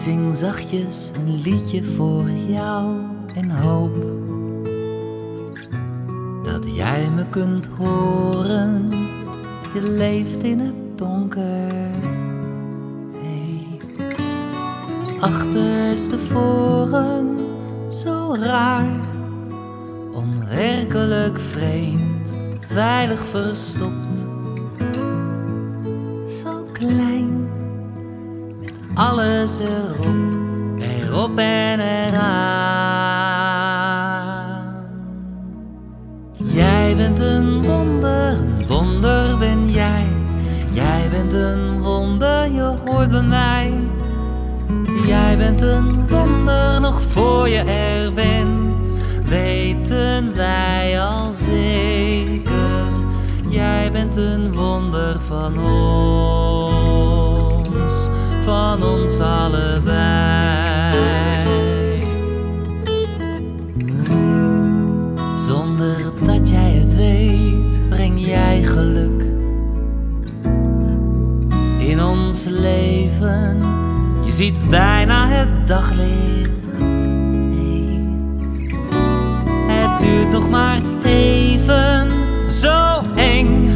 zing zachtjes een liedje voor jou en hoop dat jij me kunt horen. Je leeft in het donker. Hey. Achterstevoren, zo raar, onwerkelijk vreemd, veilig verstopt. Zo klein, met alles erop en eraan. Jij bent een wonder ben jij. Jij bent een wonder, je hoort bij mij. Jij bent een wonder, nog voor je er bent, weten wij al zeker. Jij bent een wonder van ons allebei. Zonder dat jij het weet, breng jij geluk in ons leven. Je ziet bijna het daglicht. Hey. Het duurt nog maar even, zo eng.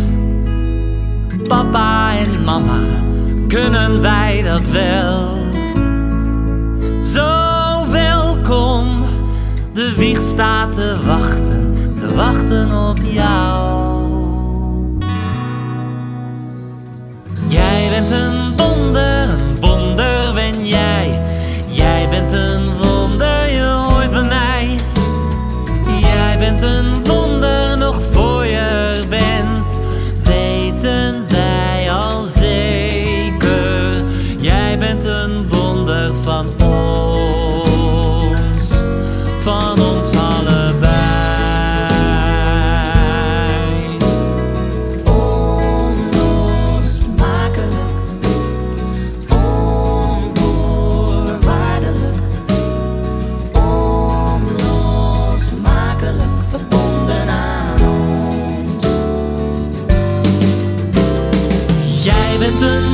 Papa en mama, kunnen wij dat wel? Zo welkom, de wieg staat te wachten op jou. Jij bent een wonder ben jij. Jij bent een wonder, je hoort bij mij. Jij bent een wonder, nog voor je er bent, weten wij al zeker. Jij bent een wonder van ons allebei. Jij bent een